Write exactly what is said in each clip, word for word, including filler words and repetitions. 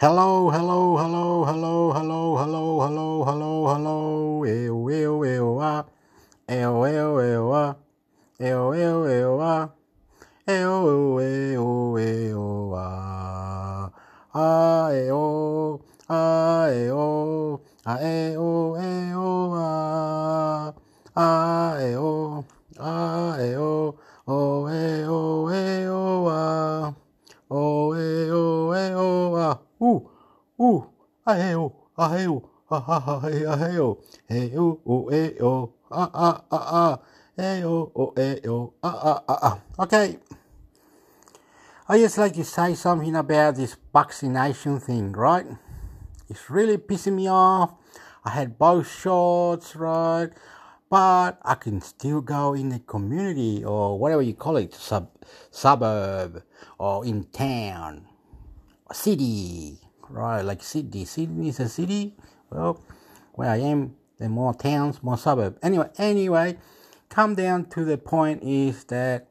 Hello, hello, hello, hello, hello, hello, hello, hello, hello. Eu, eu, eu, ah. Eu, eu, eu, ah. Eu, eu, eu, ah. Eu, eu, eu, ah. Ah, eu, ah, eu, ah, eu, eu, ah. Ah, eu, ah, eu, oh, eu, eu, ah. Oh, eh, oh, eh, oh, ah, uh, uh, ah, eh, oh, ah, eh, oh, ah, ah, ah, eh, ah, eh, oh, eh, oh, oh, eh, oh, ah, ah, ah, ah, eh, oh, oh, eh, oh, ah, ah, ah, ah. Okay, I just like to say something about this vaccination thing, right? It's really pissing me off. I had both shots, right? But I can still go in the community or whatever you call it, sub suburb or in town, city, right? Like Sydney. Sydney is a city. Well, where I am, there are more towns, more suburbs. Anyway, anyway, come down to the point is that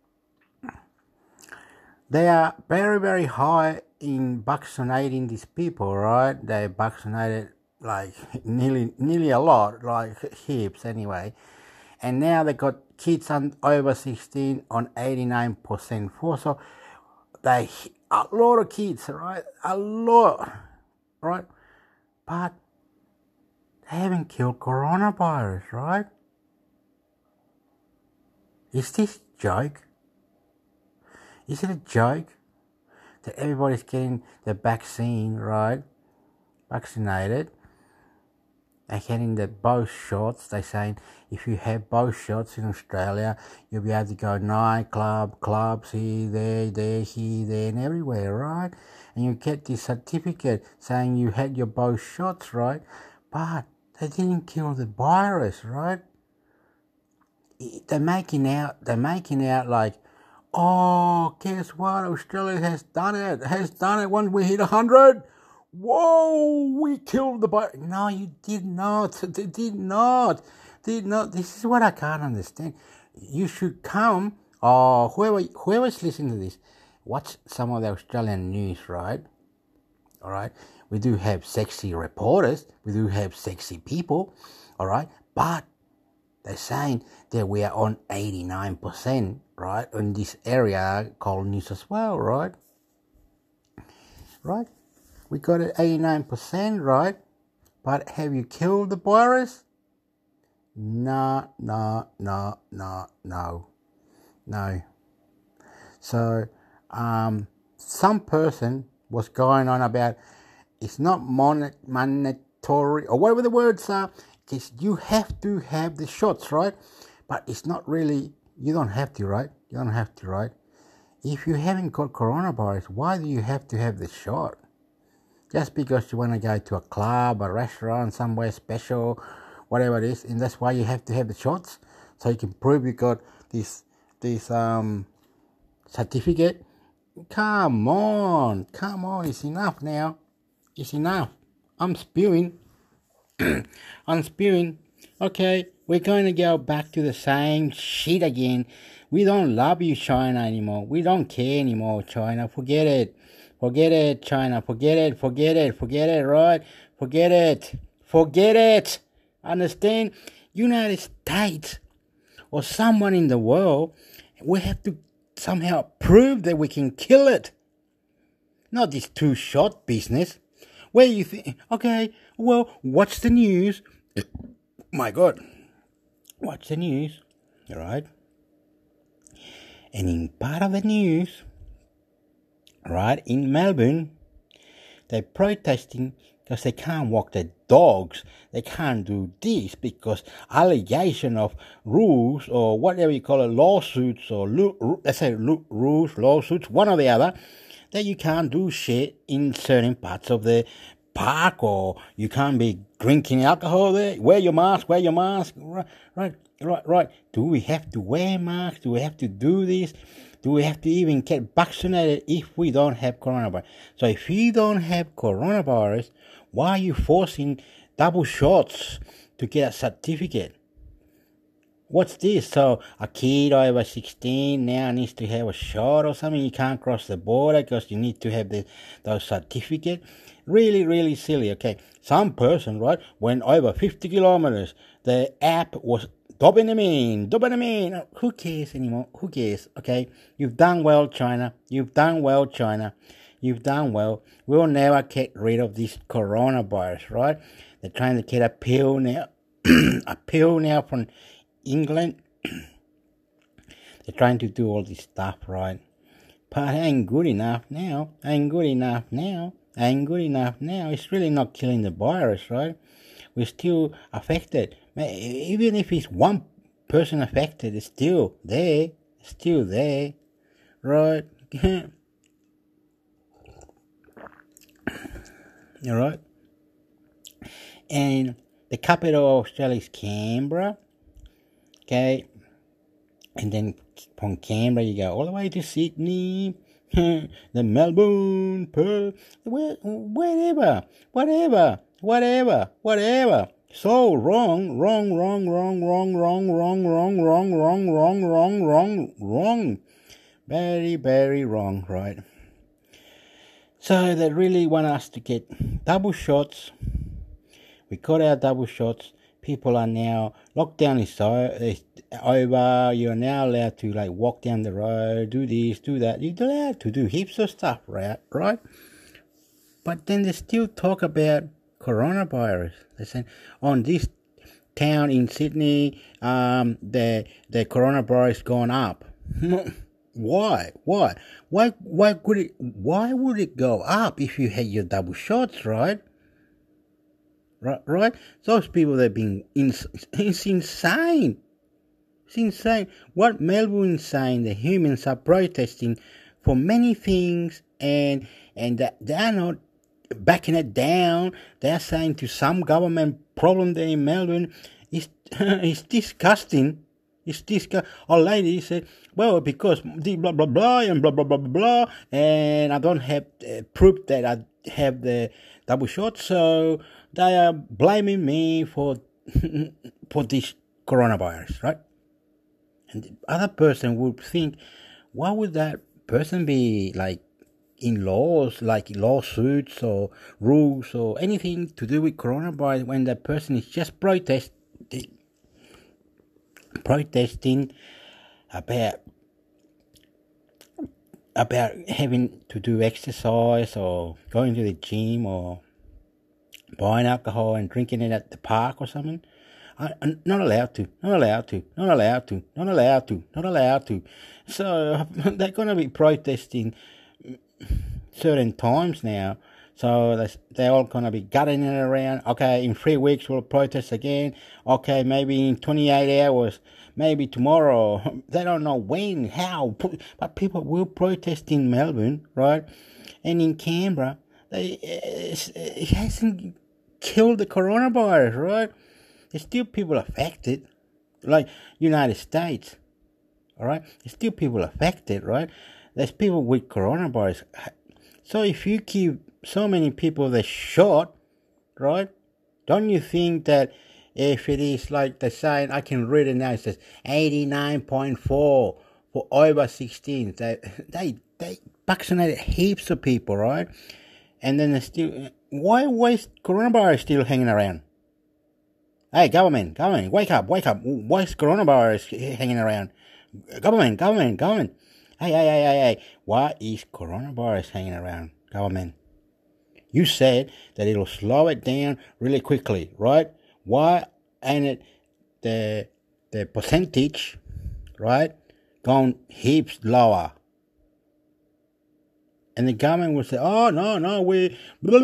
they are very, very high in vaccinating these people, right? They vaccinated like nearly, nearly a lot, like heaps anyway. And now they got kids on over sixteen on eighty-nine percent for. So they a lot of kids, right? A lot, right? But they haven't killed coronavirus, right? Is this a joke? Is it a joke that everybody's getting the vaccine, right? Vaccinated. They're getting the both shots. They're saying if you have both shots in Australia, you'll be able to go nightclub, clubs here, there, there, here, there, and everywhere, right? And you get this certificate saying you had your both shots, right? But they didn't kill the virus, right? They're making out. They're making out like, oh, guess what? Australia has done it. Has done it. Once we hit a hundred. Whoa, we killed the virus. No, you did not. They did not. Did not. This is what I can't understand. You should come, or whoever whoever's listening to this, watch some of the Australian news, right? All right. We do have sexy reporters. We do have sexy people. All right. But they're saying that we are on eighty-nine percent, right, in this area called New South Wales, right? Right? We got it eighty-nine percent, right? But have you killed the virus? No, no, no, no, no, no. So, um, some person was going on about it's not mon- mandatory or whatever the words are. Because you have to have the shots, right? But it's not really, you don't have to, right? You don't have to, right? If you haven't got coronavirus, why do you have to have the shot? Just because you want to go to a club, a restaurant, somewhere special, whatever it is, and that's why you have to have the shots? So you can prove you got this, this um, certificate? Come on, come on, it's enough now. It's enough. I'm spewing. I'm spewing. Okay, we're going to go back to the same shit again. We don't love you, China, anymore. We don't care anymore, China. Forget it. Forget it, China. Forget it. Forget it. Forget it, right? Forget it. Forget it. Understand? United States or someone in the world, we have to somehow prove that we can kill it. Not this two-shot business. Where you think, okay, well, watch the news. My God, watch the news, all right? And in part of the news, right, in Melbourne, they're protesting because they can't walk their dogs. They can't do this because allegation of rules or whatever you call it, lawsuits or, lo- let's say lo- rules, lawsuits, one or the other, that you can't do shit in certain parts of the park or you can't be drinking alcohol there. Wear your mask, wear your mask. Right, right, right, right. Do we have to wear masks? Do we have to do this? Do we have to even get vaccinated if we don't have coronavirus? So if you don't have coronavirus, why are you forcing double shots to get a certificate? What's this? So a kid over sixteen now needs to have a shot or something? You can't cross the border because you need to have the those certificate. Really, really silly. Okay, some person, right, went over fifty kilometers. The app was dopamine, dopamine. Who cares anymore? Who cares? Okay, you've done well, China. You've done well, China. You've done well. We'll never get rid of this coronavirus, right? They're trying to get a pill now, a pill now from England. They're trying to do all this stuff, right? But it ain't good enough now. Ain't good enough now. Ain't good enough now. It's really not killing the virus, right? We're still affected. Even if it's one person affected, it's still there. It's still there, right? All right. And the capital of Australia is Canberra. Okay. And then from Canberra you go all the way to Sydney, the Melbourne, Perth, whatever, whatever, whatever, whatever. So wrong, wrong, wrong, wrong, wrong, wrong, wrong, wrong, wrong, wrong, wrong, wrong, wrong, wrong. Very, very wrong, right? So they really want us to get double shots. We got our double shots. People are now, lockdown is so is over. You're now allowed to like walk down the road, do this, do that. You're allowed to do heaps of stuff, right? Right? But then they still talk about coronavirus. They say on this town in Sydney, um, the the coronavirus gone up. Why? Why? Why? Why could it? Why would it go up if you had your double shots, right? Right, right. Those people that been ins- it's insane. It's insane. What Melbourne is saying, the humans are protesting for many things, and and that they're not backing it down. They're saying to some government problem there in Melbourne, it's it's disgusting. It's disgusting. A lady said, well, because the blah, blah, blah, and blah, blah, blah, blah, blah, and I don't have uh, proof that I have the double shot, so they are blaming me for for this coronavirus, right? And the other person would think, why would that person be like in laws, like lawsuits or rules or anything to do with coronavirus when that person is just protesting, protesting about about having to do exercise or going to the gym or buying alcohol and drinking it at the park or something. I, I'm not allowed to, not allowed to, not allowed to, not allowed to, not allowed to. So they're going to be protesting certain times now. So they're all going to be gutting it around. Okay, in three weeks we'll protest again. Okay, maybe in twenty-eight hours, maybe tomorrow. They don't know when, how, but people will protest in Melbourne, right? And in Canberra, they, it hasn't killed the coronavirus, right? There's still people affected, like United States, all right? There's still people affected, right? There's people with coronavirus. So if you keep so many people the shot, right? Don't you think that if it is like they're saying, I can read it now, it says eighty-nine point four for over sixteen. They, they, they vaccinated heaps of people, right? And then they still, why waste coronavirus still hanging around? Hey, government, government, wake up, wake up. Why is coronavirus hanging around? Government, government, government. Hey, hey, hey, hey, hey. Why is coronavirus hanging around, government? You said that it'll slow it down really quickly, right? Why ain't it the the percentage, right, gone heaps lower? And the government will say, oh, no, no, we...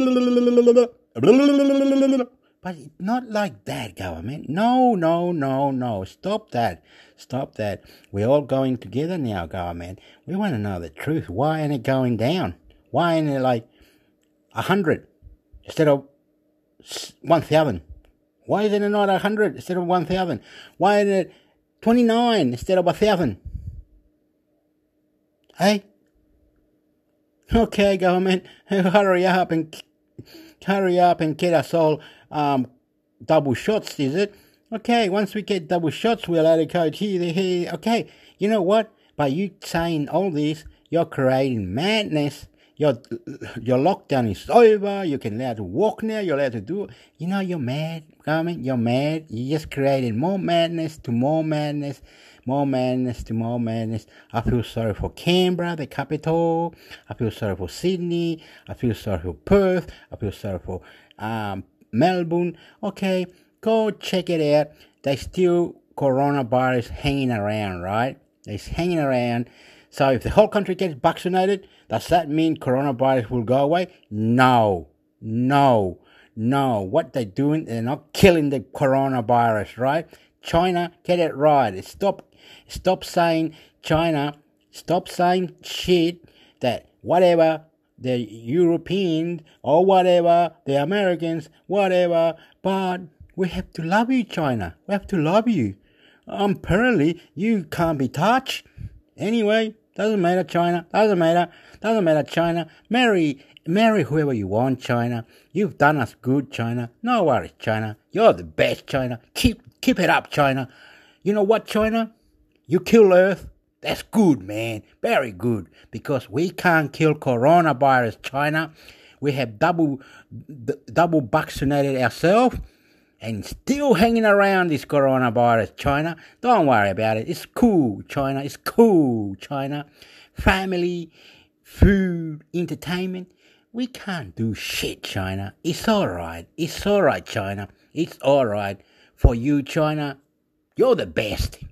But it's not like that, government. No, no, no, no. Stop that. Stop that. We're all going together now, government. We want to know the truth. Why ain't it going down? Why ain't it like a hundred instead of one thousand? Why is it not a hundred instead of one thousand? Why is it twenty-nine instead of a thousand? Hey? Okay, government, hurry up and hurry up and get us all um, double shots, is it? Okay, once we get double shots, we're allowed to go here, here. Okay, you know what? By you saying all this, you're creating madness. Your your lockdown is over. You can allowed to walk now. You're allowed to do. You know you're mad, Carmen. You're mad. You just created more madness to more madness, more madness to more madness. I feel sorry for Canberra, the capital. I feel sorry for Sydney. I feel sorry for Perth. I feel sorry for um, Melbourne. Okay, go check it out. They still coronavirus hanging around, right? It's hanging around. So if the whole country gets vaccinated, does that mean coronavirus will go away? No, no, no. What they're doing, they're not killing the coronavirus, right? China, get it right. Stop, stop saying China. Stop saying shit that whatever the Europeans or whatever the Americans, whatever. But we have to love you, China. We have to love you. Um, apparently, you can't be touched. Anyway, doesn't matter, China. Doesn't matter. Doesn't matter, China. Marry, marry whoever you want, China. You've done us good, China. No worries, China. You're the best, China. Keep, keep it up, China. You know what, China? You kill Earth. That's good, man. Very good. Because we can't kill coronavirus, China. We have double, d- double vaccinated ourselves. And still hanging around this coronavirus, China. Don't worry about it. It's cool, China. It's cool, China. Family, food, entertainment. We can't do shit, China. It's alright. It's alright, China. It's alright. For you, China, you're the best.